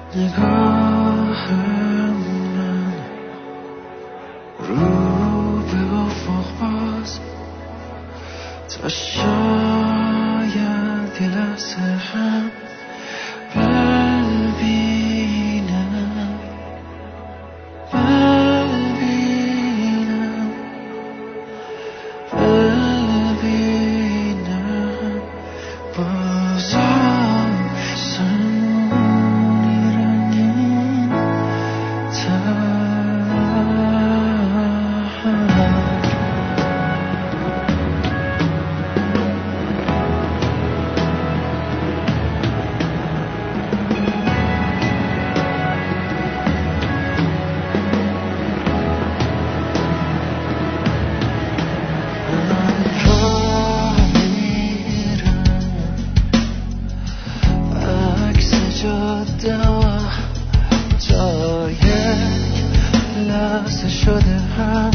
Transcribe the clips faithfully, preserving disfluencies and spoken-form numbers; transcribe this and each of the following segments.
نگاه من رو به افق باز تا شاید یه لحظه هم ببینم ببینم ببینم بازم سمونی رنگین تر تا یک لحظه شده هم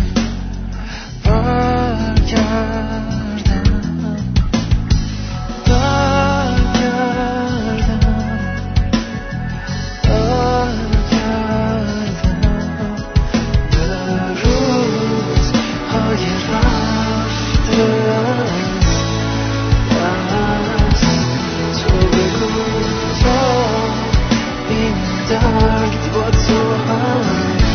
برگردم برگردم برگردم به روزهای رفته از تو بگو تا این درد با تو هم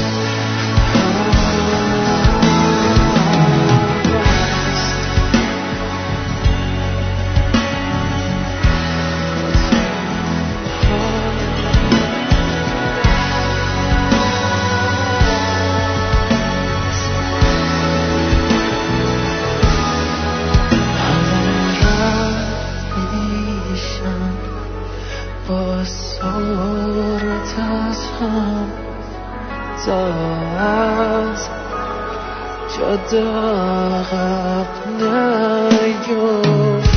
با صورت از هم تا از جدا عقب نیفت